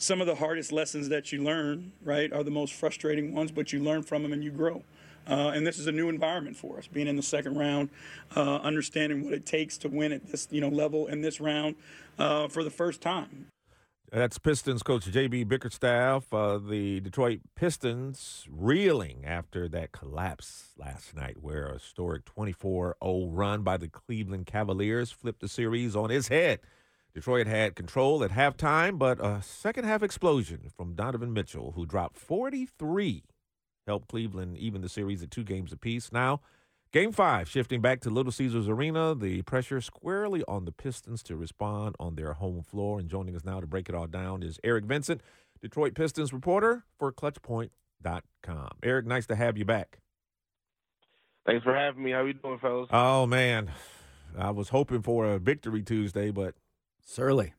some of the hardest lessons that you learn, right, are the most frustrating ones, but you learn from them and you grow. And this is a new environment for us, being in the second round, understanding what it takes to win at this level in this round for the first time. That's Pistons coach J.B. Bickerstaff. The Detroit Pistons reeling after that collapse last night, where a historic 24-0 run by the Cleveland Cavaliers flipped the series on its head. Detroit had control at halftime, but a second-half explosion from Donovan Mitchell, who dropped 43, helped Cleveland even the series at 2 games apiece. Now, Game 5, shifting back to Little Caesars Arena, the pressure squarely on the Pistons to respond on their home floor. And joining us now to break it all down is Eric Vincent, Detroit Pistons reporter for ClutchPoint.com. Eric, nice to have you back. Thanks for having me. How you doing, fellas? Oh, man. I was hoping for a victory Tuesday, but Surly.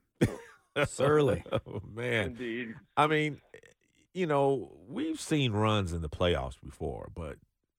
Oh, man. Indeed. I mean, we've seen runs in the playoffs before, but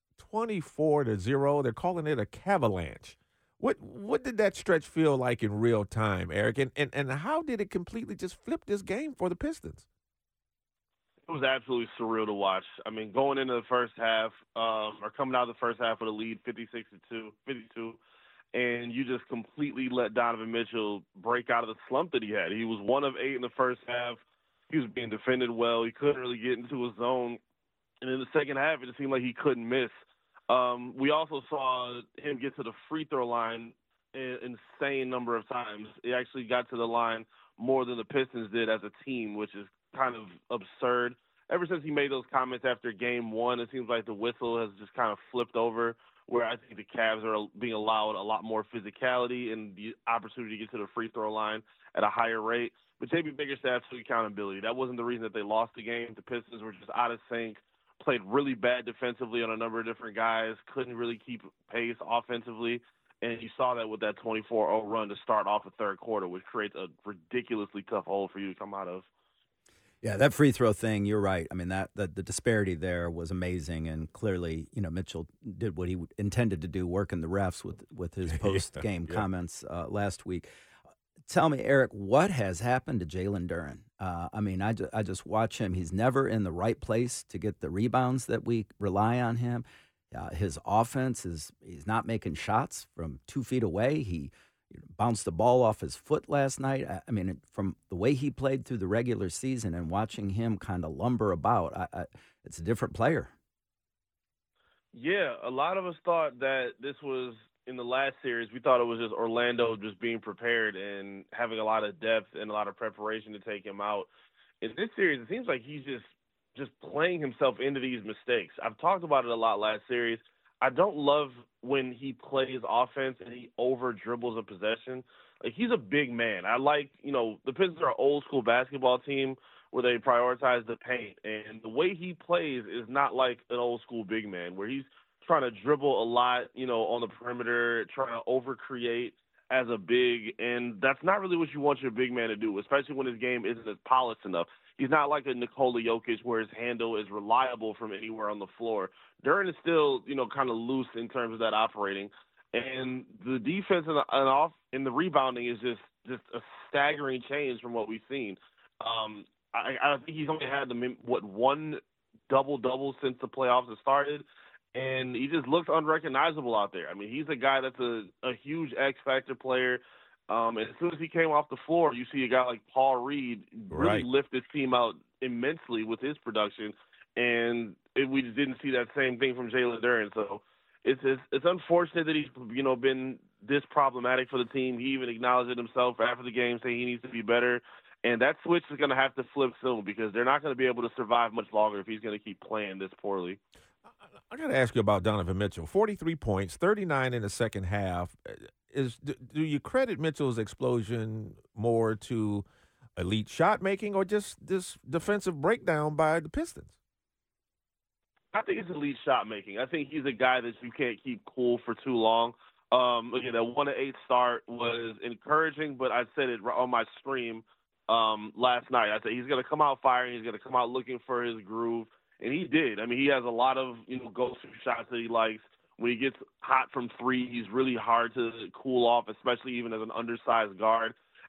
24-0, they're calling it a Cavalanche. What did that stretch feel like in real time, Eric? And how did it completely just flip this game for the Pistons? It was absolutely surreal to watch. I mean, going into the first half, or coming out of the first half with a lead, 52, and you just completely let Donovan Mitchell break out of the slump that he had. He was 1 of 8 in the first half. He was being defended well. He couldn't really get into his zone. And in the second half, it just seemed like he couldn't miss. We also saw him get to the free throw line an insane number of times. He actually got to the line more than the Pistons did as a team, which is kind of absurd. Ever since he made those comments after Game 1, it seems like the whistle has just kind of flipped over, where I think the Cavs are being allowed a lot more physicality and the opportunity to get to the free throw line at a higher rate. But J.B. Bickerstaff took accountability. That wasn't the reason that they lost the game. The Pistons were just out of sync. Played really bad defensively on a number of different guys, couldn't really keep pace offensively, and you saw that with that 24-0 run to start off the third quarter, which creates a ridiculously tough hole for you to come out of. Yeah, that free throw thing, you're right. I mean, the disparity there was amazing, and clearly, Mitchell did what he intended to do, working the refs with his post-game comments last week. Tell me, Eric, what has happened to Jalen Duren? I just watch him. He's never in the right place to get the rebounds that we rely on him. His offense he's not making shots from 2 feet away. He bounced the ball off his foot last night. From the way he played through the regular season and watching him kind of lumber about, it's a different player. Yeah, a lot of us thought that this was in the last series. We thought it was just Orlando just being prepared and having a lot of depth and a lot of preparation to take him out. In this series, it seems like he's just playing himself into these mistakes. I've talked about it a lot last series. I don't love when he plays offense and he over dribbles a possession. Like, he's a big man. I like, the Pistons are an old school basketball team where they prioritize the paint, and the way he plays is not like an old school big man where he's trying to dribble a lot, on the perimeter, trying to overcreate as a big, and that's not really what you want your big man to do, especially when his game isn't as polished enough. He's not like a Nikola Jokic where his handle is reliable from anywhere on the floor. Duren is still, kind of loose in terms of that operating, and the defense and the rebounding is just a staggering change from what we've seen. I think he's only had one double-double since the playoffs have started, and he just looks unrecognizable out there. I mean, he's a guy that's a huge X-factor player. And as soon as he came off the floor, you see a guy like Paul Reed really lift his team out immensely with his production, and we just didn't see that same thing from Jalen Duren. So it's unfortunate that he's been this problematic for the team. He even acknowledged it himself after the game, saying he needs to be better. And that switch is going to have to flip soon because they're not going to be able to survive much longer if he's going to keep playing this poorly. I got to ask you about Donovan Mitchell. 43 points, 39 in the second half. Do you credit Mitchell's explosion more to elite shot making or just this defensive breakdown by the Pistons? I think it's elite shot making. I think he's a guy that you can't keep cool for too long. Again, that 1-8 start was encouraging, but I said it on my stream last night. I said he's going to come out firing. He's going to come out looking for his groove. And he did. I mean, he has a lot of, go-to shots that he likes. When he gets hot from three, he's really hard to cool off, especially even as an undersized guard.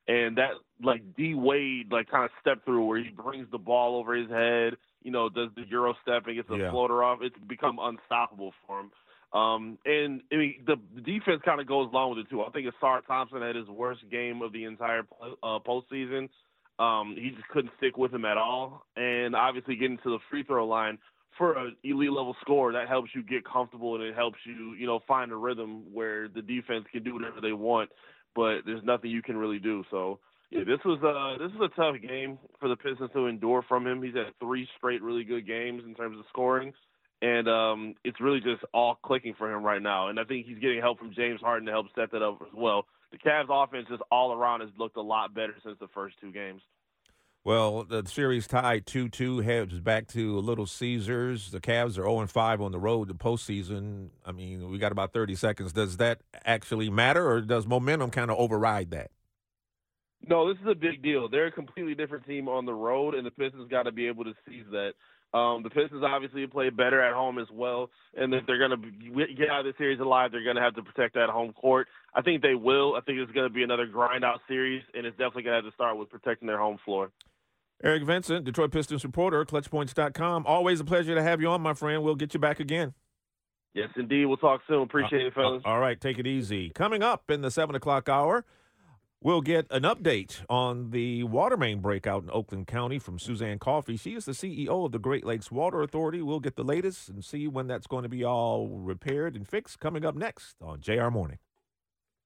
And that, like, D Wade, like, kind of step through where he brings the ball over his head, does the Euro step and gets a floater off. It's become unstoppable for him. And I mean, the defense kind of goes along with it too. I think Asar Thompson had his worst game of the entire postseason. He just couldn't stick with him at all. And obviously getting to the free throw line for an elite level scorer, that helps you get comfortable and it helps you, find a rhythm where the defense can do whatever they want, but there's nothing you can really do. So yeah, this was a tough game for the Pistons to endure from him. He's had 3 straight really good games in terms of scoring. And it's really just all clicking for him right now. And I think he's getting help from James Harden to help set that up as well. The Cavs offense just all around has looked a lot better since the first 2 games. Well, the series tied 2-2, heads back to Little Caesars. The Cavs are 0-5 on the road to postseason. I mean, we got about 30 seconds. Does that actually matter, or does momentum kind of override that? No, this is a big deal. They're a completely different team on the road, and the Pistons got to be able to seize that. The Pistons obviously play better at home as well, and if they're going to get out of the series alive, they're going to have to protect that home court. I think they will. I think it's going to be another grind-out series, and it's definitely going to have to start with protecting their home floor. Eric Vincent, Detroit Pistons reporter, ClutchPoints.com. Always a pleasure to have you on, my friend. We'll get you back again. Yes, indeed. We'll talk soon. Appreciate it, fellas. All right, take it easy. Coming up in the 7 o'clock hour, we'll get an update on the water main breakout in Oakland County from Suzanne Coffey. She is the CEO of the Great Lakes Water Authority. We'll get the latest and see when that's going to be all repaired and fixed. Coming up next on JR Morning.